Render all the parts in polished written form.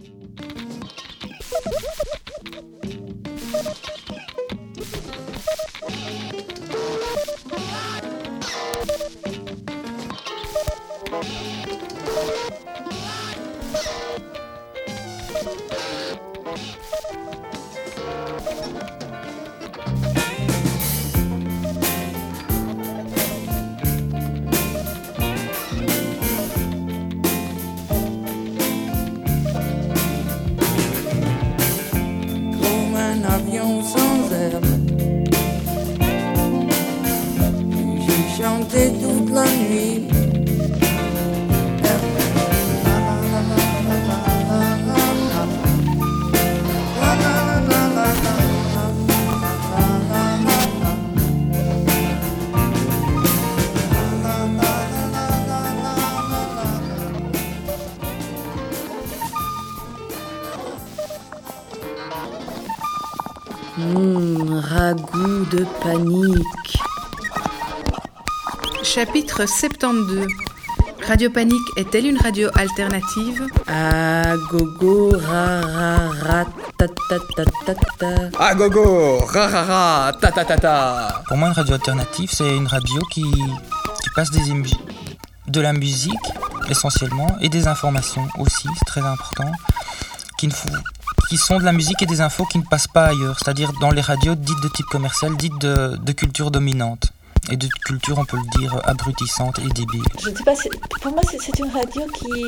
Toute la nuit. Ragoût de panique. Chapitre 72. Radio Panique est-elle une radio alternative? Ah gogo ra ra ra ta ta ta ta ta. Ah gogo ra ra ra ta ta ta ta. Pour moi, une radio alternative, c'est une radio qui passe de la musique essentiellement et des informations aussi, c'est très important, qui sont de la musique et des infos qui ne passent pas ailleurs, c'est-à-dire dans les radios dites de type commercial, dites de culture dominante. Et de culture, on peut le dire, abrutissante et débile. Je ne sais pas, pour moi, c'est une radio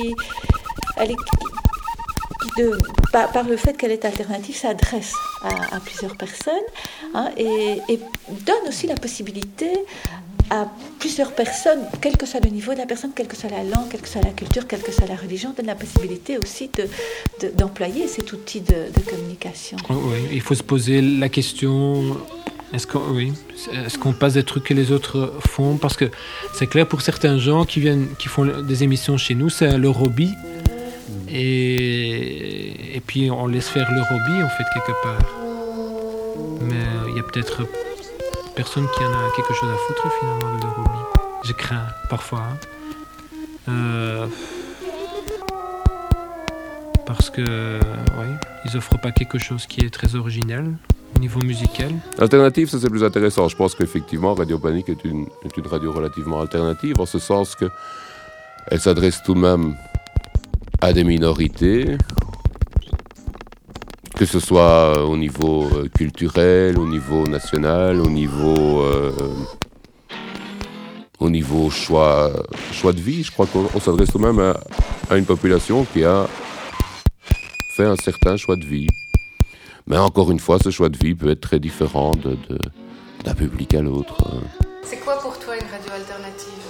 par le fait qu'elle est alternative, s'adresse à plusieurs personnes, hein, et donne aussi la possibilité à plusieurs personnes, quel que soit le niveau de la personne, quelle que soit la langue, quelle que soit la culture, quelle que soit la religion, donne la possibilité aussi d'employer cet outil de communication. Oui, il faut se poser la question... Est-ce qu'on passe des trucs que les autres font? Parce que c'est clair, pour certains gens qui font des émissions chez nous, c'est leur hobby. Et puis on laisse faire leur hobby, en fait, quelque part. Mais il y a peut-être personne qui en a quelque chose à foutre, finalement, de leur hobby. Je crains, parfois. Parce que, ils offrent pas quelque chose qui est très original. Niveau musical. Alternative, ça c'est plus intéressant. Je pense qu'effectivement, Radio Panique est une radio relativement alternative, en ce sens qu'elle s'adresse tout de même à des minorités, que ce soit au niveau culturel, au niveau national, au niveau choix de vie. Je crois qu'on s'adresse tout de même à une population qui a fait un certain choix de vie. Mais encore une fois, ce choix de vie peut être très différent d'un public à l'autre. C'est quoi pour toi une radio alternative?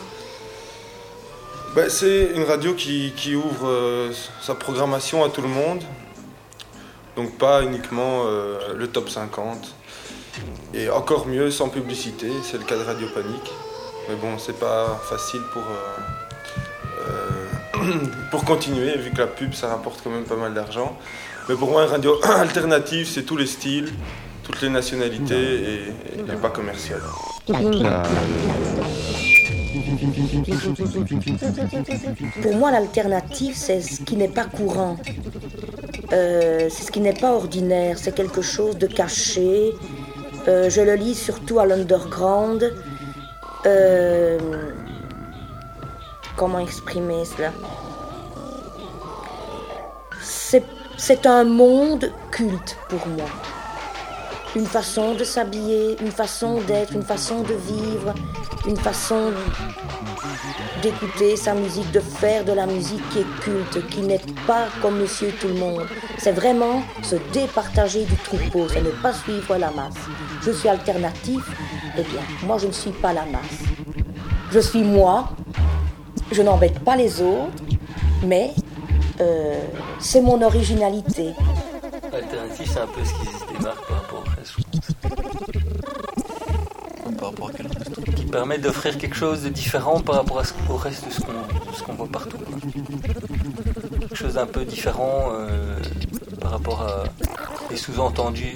C'est une radio qui ouvre sa programmation à tout le monde. Donc pas uniquement le top 50. Et encore mieux, sans publicité, c'est le cas de Radio Panique. Mais bon, c'est pas facile pour continuer, vu que la pub, ça rapporte quand même pas mal d'argent. Mais pour moi, une radio alternative, c'est tous les styles, toutes les nationalités et pas commercial. Pour moi, l'alternative, c'est ce qui n'est pas courant. C'est ce qui n'est pas ordinaire. C'est quelque chose de caché. Je le lis surtout à l'underground. Comment exprimer cela? C'est un monde culte pour moi. Une façon de s'habiller, une façon d'être, une façon de vivre, une façon d'écouter sa musique, de faire de la musique qui est culte, qui n'est pas comme Monsieur Tout-le-Monde. C'est vraiment se départager du troupeau, c'est ne pas suivre la masse. Je suis alternatif, eh bien, moi je ne suis pas la masse. Je suis moi, je n'embête pas les autres, mais c'est mon originalité. Alternatif, c'est un peu ce qui se démarque par rapport au reste. Par rapport à quel reste? Qui permet d'offrir quelque chose de différent par rapport au reste de ce qu'on voit partout. Quelque chose d'un peu différent par rapport à les sous-entendus.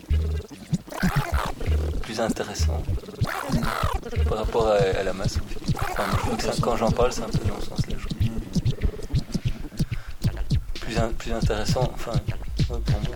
Plus intéressant par rapport à la masse. En fait. Enfin, quand j'en parle, c'est un peu dans ce sens-là. Plus intéressant, enfin, pour moi.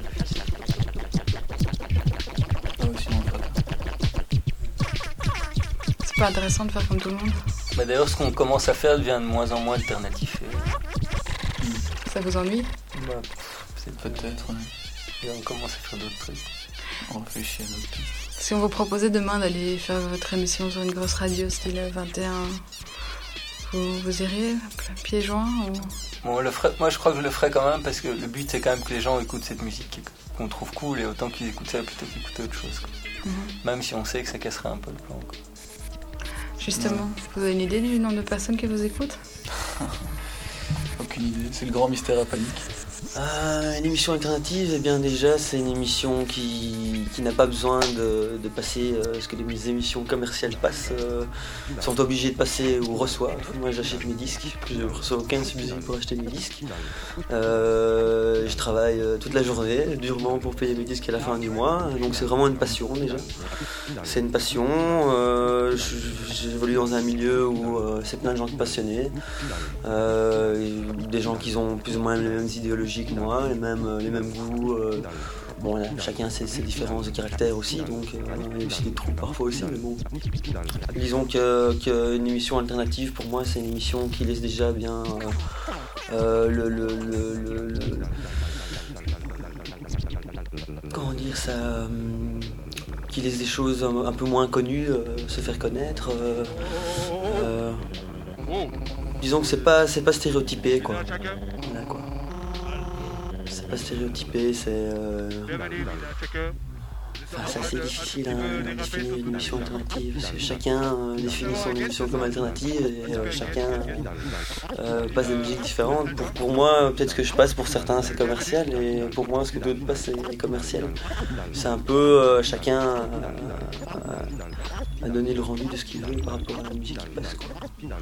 C'est pas intéressant de faire comme tout le monde. Bah d'ailleurs, ce qu'on commence à faire devient de moins en moins alternatif. Ça vous ennuie? Bah, c'est peut-être. Et on commence à faire d'autres trucs. On réfléchit à d'autres trucs. Si on vous proposait demain d'aller faire votre émission sur une grosse radio style 21, vous iriez pieds joints ou... Bon, moi je crois que je le ferais quand même parce que le but c'est quand même que les gens écoutent cette musique qu'on trouve cool et autant qu'ils écoutent ça plutôt qu'écouter autre chose. Même si on sait que ça casserait un peu le plan. Justement, vous avez une idée du nombre de personnes qui vous écoutent? Aucune idée, c'est le grand mystère à Panique. Une émission alternative, eh bien déjà c'est une émission qui n'a pas besoin de passer ce que les émissions commerciales passent, sont obligées de passer ou reçoivent. Moi j'achète mes disques, je ne reçois aucun subside pour acheter mes disques. Je travaille toute la journée, durement pour payer mes disques à la fin du mois, donc c'est vraiment une passion déjà. C'est une passion, j'évolue dans un milieu où c'est plein de gens passionnés, des gens qui ont plus ou moins les mêmes idéologies que moi, les mêmes goûts. Bon, voilà, chacun ses différences de caractère aussi, donc il y a aussi des trous parfois aussi, mais bon. Disons qu'une émission alternative, pour moi, c'est une émission qui laisse déjà bien comment dire ça, qui laisse des choses un peu moins connues se faire connaître. Disons que c'est pas stéréotypé, quoi. Voilà, quoi. C'est pas stéréotypé, c'est c'est assez difficile de définir une émission alternative parce que chacun définit son émission comme alternative et chacun passe des musiques différentes. Pour moi, peut-être ce que je passe pour certains c'est commercial et pour moi ce que d'autres passent c'est commercial. C'est un peu chacun à donner le rendu de ce qu'il veut par rapport à la musique qui passe, quoi.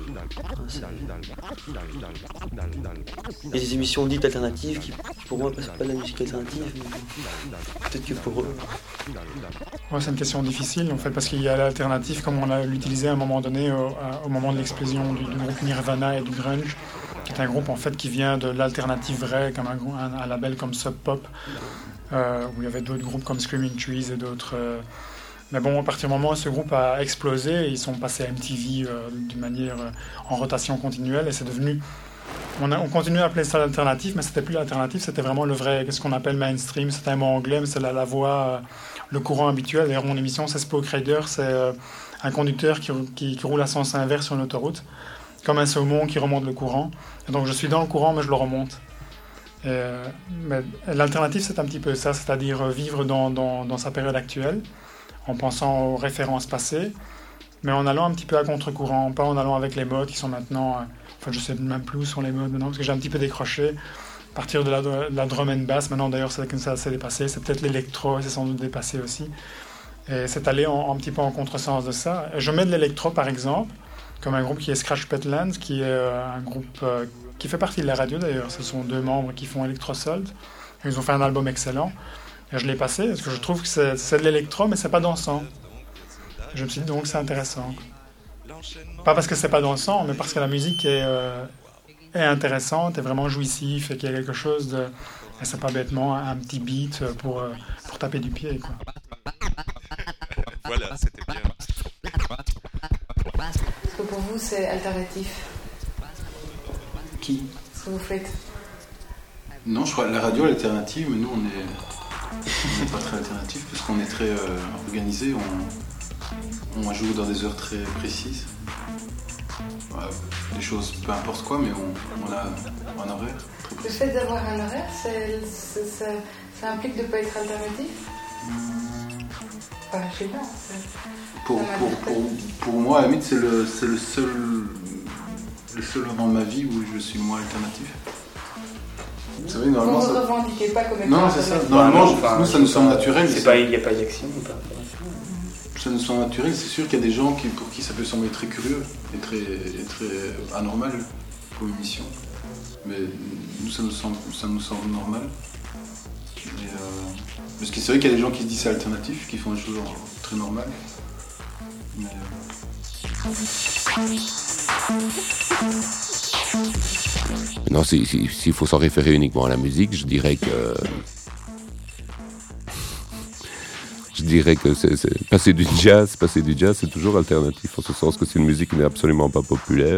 Il y a des émissions dites alternatives qui pour moi passent pas de la musique alternative, mais peut-être que pour eux. Ouais, c'est une question difficile en fait parce qu'il y a l'alternative comme on l'a utilisé à un moment donné au moment de l'explosion du groupe Nirvana et du grunge, qui est un groupe en fait qui vient de l'alternative vraie, comme un label comme Sub Pop, où il y avait d'autres groupes comme Screaming Trees et d'autres. Mais bon, à partir du moment où ce groupe a explosé, ils sont passés à MTV d'une manière en rotation continuelle et c'est devenu. On continue à appeler ça l'alternative, mais c'était plus l'alternative, c'était vraiment le vrai, ce qu'on appelle mainstream. C'est un mot anglais, mais c'est la voix, le courant habituel. D'ailleurs, mon émission, c'est Spoke Rider, c'est un conducteur qui roule à sens inverse sur une autoroute, comme un saumon qui remonte le courant. Et donc, je suis dans le courant, mais je le remonte. Mais l'alternative, c'est un petit peu ça, c'est-à-dire vivre dans sa période actuelle, en pensant aux références passées, mais en allant un petit peu à contre-courant, pas en allant avec les modes qui sont maintenant... Enfin, je sais même plus où sont les modes maintenant, parce que j'ai un petit peu décroché. À partir de la drum and bass, maintenant d'ailleurs ça s'est dépassé, c'est peut-être l'électro, c'est sans doute dépassé aussi. Et c'est allé un petit peu en contresens de ça. Et je mets de l'électro par exemple, comme un groupe qui est Scratch Petlands, qui est un groupe qui fait partie de la radio d'ailleurs. Ce sont 2 membres qui font Electrosold. Ils ont fait un album excellent. Et je l'ai passé parce que je trouve que c'est de l'électro, mais c'est pas dansant. Et je me suis dit donc c'est intéressant. Pas parce que c'est pas dansant, mais parce que la musique est intéressante, est vraiment jouissif et qu'il y a quelque chose de... Et c'est pas bêtement un petit beat pour taper du pied, quoi. Voilà, c'était bien. Est-ce que pour vous c'est alternatif? Qui? Ce que vous faites? Non, je crois que la radio alternative, mais nous on n'est pas très alternatif parce qu'on est très organisé, on joue dans des heures très précises. Des choses, peu importe quoi, mais on a un horaire très précis. Le fait d'avoir un horaire, ça implique de ne pas être alternatif? Enfin, je sais pas. Pour moi, à la limite, c'est le seul moment de ma vie où je suis moins alternatif. C'est vrai, normalement. Vous ne revendiquez pas comme étant non, c'est ça. Normalement, nous, ça nous semble naturel. Il n'y a pas d'action. Ça nous semble naturel. C'est sûr qu'il y a des gens pour qui ça peut sembler très curieux et très anormal comme émission. Mais nous, ça nous semble normal. Parce que c'est vrai qu'il y a des gens qui se disent c'est alternatif, qui font des choses très normales. Mais Non, s'il faut s'en référer uniquement à la musique, je dirais que passer du jazz, c'est toujours alternatif, en ce sens que c'est une musique qui n'est absolument pas populaire,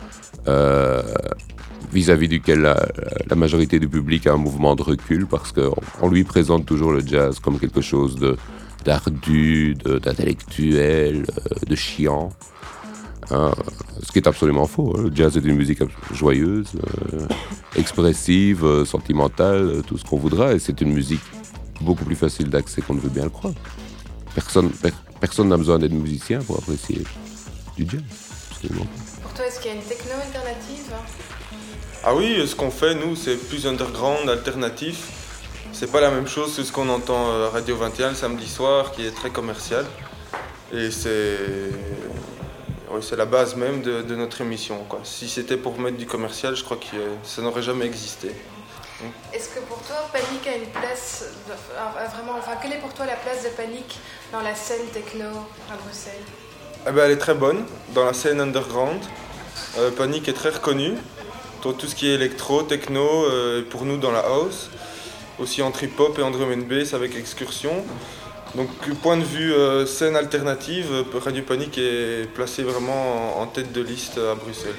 vis-à-vis duquel la majorité du public a un mouvement de recul, parce qu'on lui présente toujours le jazz comme quelque chose d'ardu, d'intellectuel, de chiant. Ce qui est absolument faux. Le jazz est une musique joyeuse, expressive, sentimentale, tout ce qu'on voudra, et c'est une musique beaucoup plus facile d'accès qu'on ne veut bien le croire. Personne n'a besoin d'être musicien pour apprécier du jazz. Absolument. Pour toi, est-ce qu'il y a une techno alternative ? Ah oui, ce qu'on fait, nous, c'est plus underground, alternatif. C'est pas la même chose que ce qu'on entend à Radio 21 le samedi soir, qui est très commercial. Et c'est la base même de notre émission, quoi. Si c'était pour mettre du commercial, je crois que ça n'aurait jamais existé. Est-ce que pour toi, Panic a une place, quelle est pour toi la place de Panic dans la scène techno à Bruxelles ? Elle est très bonne dans la scène underground. Panic est très reconnue. Tout ce qui est électro, techno, pour nous dans la house. Aussi en trip-hop et en drum and bass avec Excursion. Donc, du point de vue scène alternative, Radio Panic est placé vraiment en tête de liste à Bruxelles.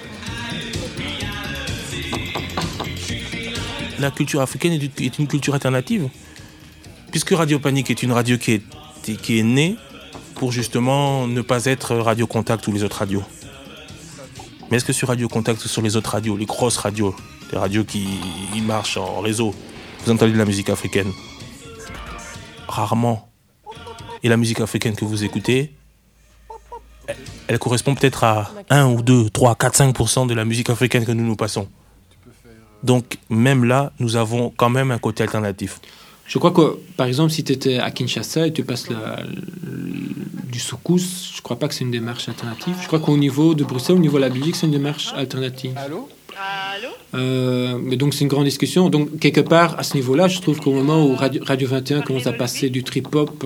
La culture africaine est une culture alternative, puisque Radio Panic est une radio qui est née pour justement ne pas être Radio Contact ou les autres radios. Mais est-ce que sur Radio Contact ou sur les autres radios, les grosses radios, les radios qui marchent en réseau, vous entendez de la musique africaine ? Rarement. Et la musique africaine que vous écoutez, elle correspond peut-être à 1 ou 2, 3, 4, 5% de la musique africaine que nous passons. Donc, même là, nous avons quand même un côté alternatif. Je crois que, par exemple, si tu étais à Kinshasa et tu passes du soukous, je ne crois pas que c'est une démarche alternative. Je crois qu'au niveau de Bruxelles, au niveau de la Belgique, c'est une démarche alternative. Allô ? Mais donc, c'est une grande discussion. Donc, quelque part, à ce niveau-là, je trouve qu'au moment où Radio 21 commence à passer du trip-hop,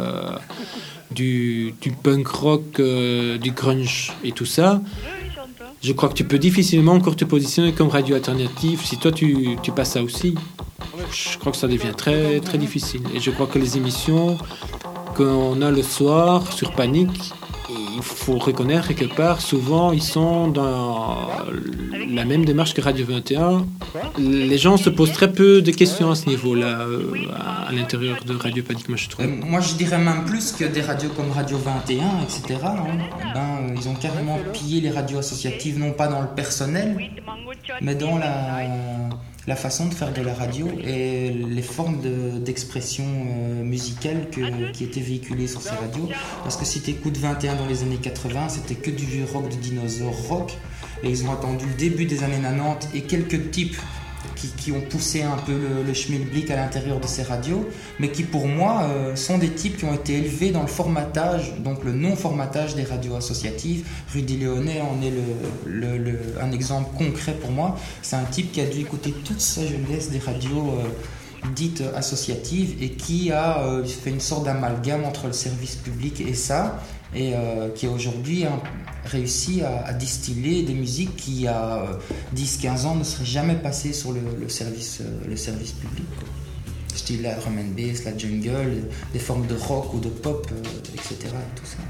du punk rock, du grunge et tout ça, je crois que tu peux difficilement encore te positionner comme radio alternative. Si toi, tu passes ça aussi, je crois que ça devient très, très difficile. Et je crois que les émissions qu'on a le soir sur Panic, il faut reconnaître quelque part, souvent, ils sont dans la même démarche que Radio 21. Les gens se posent très peu de questions à ce niveau-là, à l'intérieur de Radio Panic, moi je trouve. Moi je dirais même plus que des radios comme Radio 21, etc. Ils ont carrément pillé les radios associatives, non pas dans le personnel, mais dans la façon de faire de la radio et les formes d'expression musicale qui étaient véhiculées sur ces radios. Parce que si tu écoutes 21 dans les années 80, c'était que du vieux rock de dinosaures rock. Et ils ont attendu le début des années 90 et quelques types qui ont poussé un peu le schmilblick à l'intérieur de ces radios, mais qui pour moi sont des types qui ont été élevés dans le formatage, donc le non-formatage des radios associatives. Rudy Léonet en est un exemple concret pour moi. C'est un type qui a dû écouter toute sa jeunesse des radios dites associatives et qui a fait une sorte d'amalgame entre le service public et ça, et qui a aujourd'hui réussi à distiller des musiques qui, il y a 10-15 ans, ne seraient jamais passées sur le service public. Style la drum and bass, la jungle, des formes de rock ou de pop, etc. Et tout ça.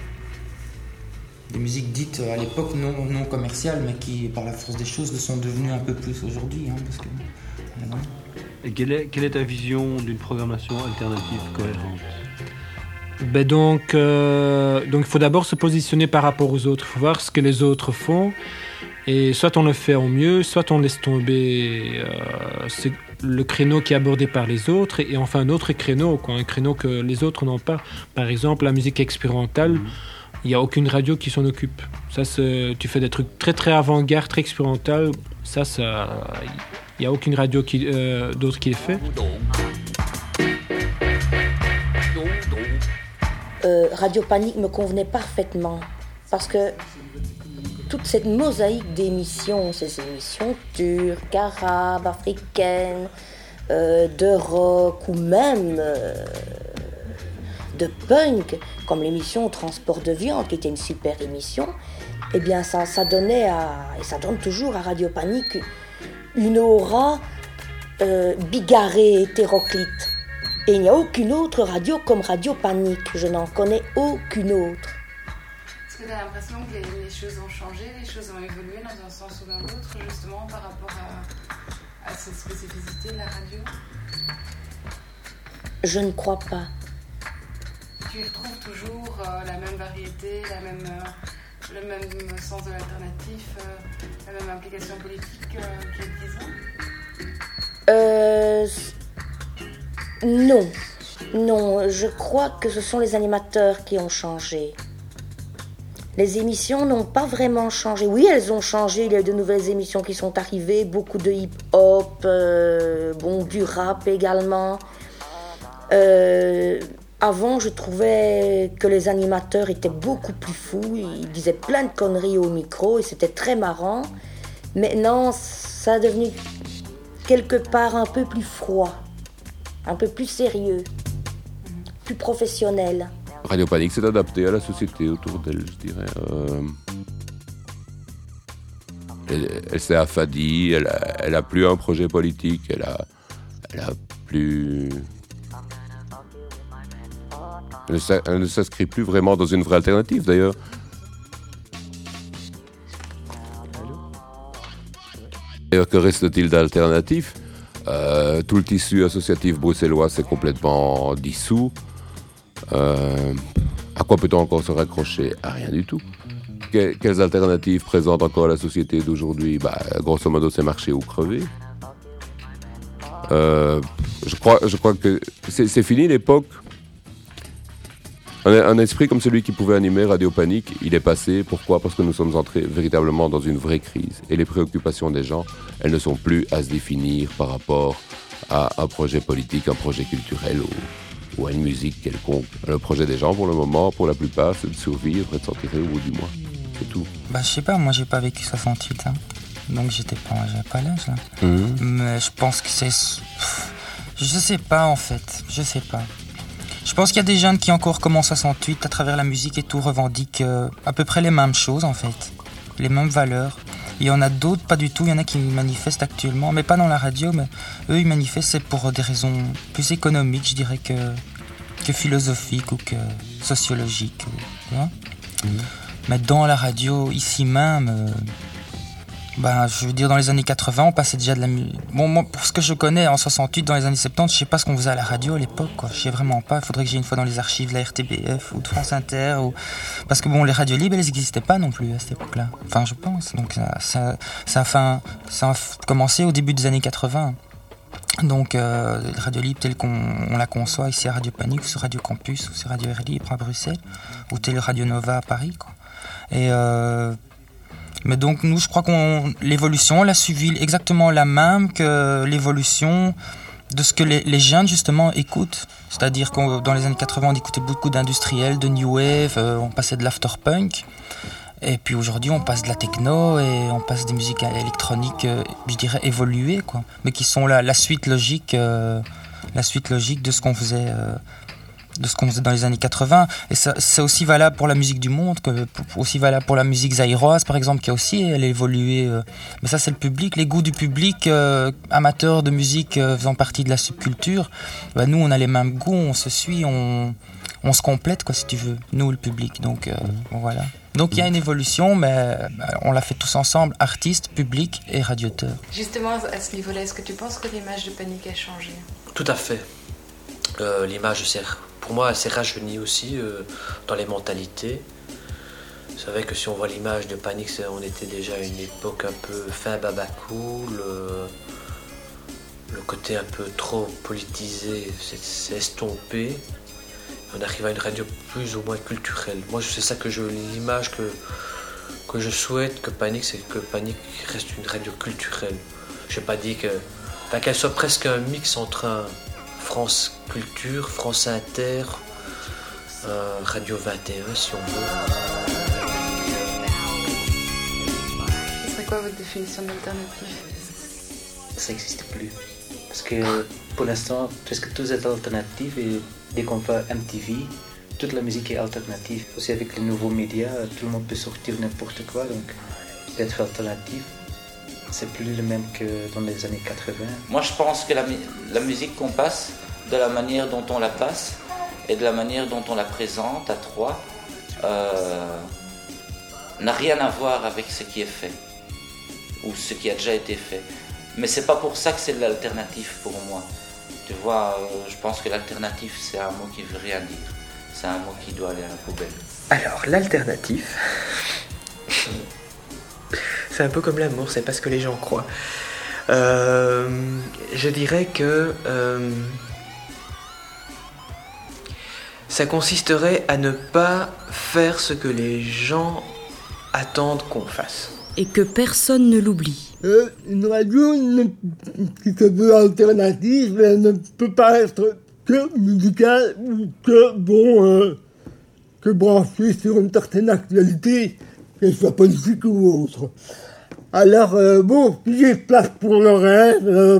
Des musiques dites à l'époque non commerciales, mais qui, par la force des choses, le sont devenues un peu plus aujourd'hui. Parce que, Et quelle est ta vision d'une programmation alternative cohérente ? Donc, il faut d'abord se positionner par rapport aux autres. Il faut voir ce que les autres font. Et soit on le fait au mieux, soit on laisse tomber le créneau qui est abordé par les autres. Et enfin, un autre créneau, un créneau que les autres n'ont pas. Par exemple, la musique expérimentale, il n'y a aucune radio qui s'en occupe. Ça, tu fais des trucs très, très avant-garde, très expérimental. Ça il n'y a aucune radio d'autre qui les fait. Radio Panic me convenait parfaitement parce que toute cette mosaïque d'émissions, ces émissions turques, arabes, africaines, de rock ou même de punk, comme l'émission Transport de viande qui était une super émission, eh bien ça donnait et ça donne toujours à Radio Panique une aura bigarrée, hétéroclite. Et il n'y a aucune autre radio comme Radio Panique. Je n'en connais aucune autre. Est-ce que tu as l'impression que les choses ont changé, les choses ont évolué dans un sens ou dans l'autre, justement par rapport à cette spécificité de la radio? Je ne crois pas. Tu y retrouves toujours la même variété, le même sens de l'alternatif, la même implication politique qu'il y a 10 ans? Non, je crois que ce sont les animateurs qui ont changé. Les émissions n'ont pas vraiment changé. Oui, elles ont changé, il y a de nouvelles émissions qui sont arrivées, beaucoup de hip-hop, du rap également. Avant, je trouvais que les animateurs étaient beaucoup plus fous, ils disaient plein de conneries au micro et c'était très marrant. Maintenant, ça a devenu quelque part un peu plus froid, un peu plus sérieux, plus professionnel. Radio Panique s'est adaptée à la société autour d'elle, je dirais. Elle s'est affadie, elle a plus un projet politique, elle a plus... Elle ne s'inscrit plus vraiment dans une vraie alternative, d'ailleurs. D'ailleurs, que reste-t-il d'alternatif ? Tout le tissu associatif bruxellois s'est complètement dissous. À quoi peut-on encore se raccrocher ? À rien du tout. Quelles alternatives présentent encore la société d'aujourd'hui ? Grosso modo, c'est marcher ou crever. Je crois que c'est fini l'époque. Un esprit comme celui qui pouvait animer Radio Panique, il est passé. Pourquoi ? Parce que nous sommes entrés véritablement dans une vraie crise. Et les préoccupations des gens, elles ne sont plus à se définir par rapport à un projet politique, un projet culturel ou à une musique quelconque. Le projet des gens, pour le moment, pour la plupart, c'est de survivre et de s'en tirer au bout du mois. C'est tout. Je sais pas, moi j'ai pas vécu 68, hein. Donc j'avais pas l'âge là. Mais je pense que c'est... Je sais pas en fait, je sais pas. Je pense qu'il y a des jeunes qui encore comme en 68, à travers la musique et tout, revendiquent à peu près les mêmes choses en fait, les mêmes valeurs. Il y en a d'autres, pas du tout, il y en a qui manifestent actuellement, mais pas dans la radio, mais eux ils manifestent c'est pour des raisons plus économiques, je dirais, que philosophiques ou que sociologiques. Tu vois ? Mais dans la radio, ici même... je veux dire, dans les années 80, on passait déjà de la musique. Bon, moi, pour ce que je connais, en 68, dans les années 70, je sais pas ce qu'on faisait à la radio à l'époque, quoi. Je sais vraiment pas. Il faudrait que j'aille une fois dans les archives de la RTBF ou de France Inter. Parce que bon, les radios libres, elles n'existaient pas non plus à cette époque-là. Enfin, je pense. Donc, ça a commencé au début des années 80. Donc, la radio libre telle qu'on la conçoit ici à Radio Panique, ou sur Radio Campus, ou sur Radio Air Libre à Bruxelles, ou telle Radio Nova à Paris, quoi. Mais donc nous, je crois l'évolution, on l'a suivi exactement la même que l'évolution de ce que les jeunes justement écoutent. C'est-à-dire que dans les années 80, on écoutait beaucoup d'industriels, de new wave, on passait de l'afterpunk. Et puis aujourd'hui, on passe de la techno et on passe des musiques électroniques, je dirais évoluées, quoi. Mais qui sont la suite logique de ce qu'on faisait. De ce qu'on faisait dans les années 80, et ça, c'est aussi valable pour la musique du monde, aussi valable pour la musique zaïroise par exemple, qui a aussi elle a évolué, mais ça c'est le public, les goûts du public, amateurs de musique faisant partie de la subculture. Nous on a les mêmes goûts, on se suit, on se complète, quoi, si tu veux, nous le public, donc voilà. Donc il y a une évolution, mais on l'a fait tous ensemble, artistes, public et radioteurs. Justement à ce niveau-là, est-ce que tu penses que l'image de Panique a changé ? Tout à fait. L'image pour moi, elle s'est rajeunie aussi dans les mentalités. C'est vrai que si on voit l'image de Panique, on était déjà à une époque un peu fin babacool. Le côté un peu trop politisé s'est estompé. On arrive à une radio plus ou moins culturelle. Moi, c'est ça que l'image que je souhaite que Panique, c'est que Panique reste une radio culturelle. Je n'ai pas dit qu'elle soit presque un mix entre un France Culture, France Inter, Radio 21 si on veut. Ce serait quoi votre définition d'alternative ? Ça n'existe plus. Parce que pour l'instant, presque tout est alternatif et dès qu'on fait MTV, toute la musique est alternative. Aussi avec les nouveaux médias, tout le monde peut sortir n'importe quoi, donc être alternatif, c'est plus le même que dans les années 80. Moi je pense que la musique qu'on passe, de la manière dont on la passe et de la manière dont on la présente à trois, n'a rien à voir avec ce qui est fait ou ce qui a déjà été fait. Mais c'est pas pour ça que c'est de l'alternative pour moi. Tu vois, je pense que l'alternative c'est un mot qui veut rien dire. C'est un mot qui doit aller à la poubelle. Alors, l'alternative, c'est un peu comme l'amour, c'est pas ce que les gens croient. Je dirais que ça consisterait à ne pas faire ce que les gens attendent qu'on fasse. Et que personne ne l'oublie. Une radio qui se veut alternative, elle ne peut pas être que musicale ou que branchée sur une certaine actualité, qu'elle soit politique ou autre. Alors, si j'ai place pour le rêve,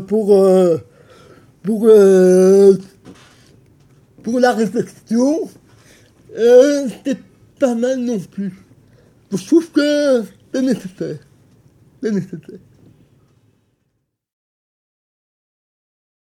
pour la réflexion, c'est pas mal non plus. Je trouve que c'est nécessaire. C'est nécessaire.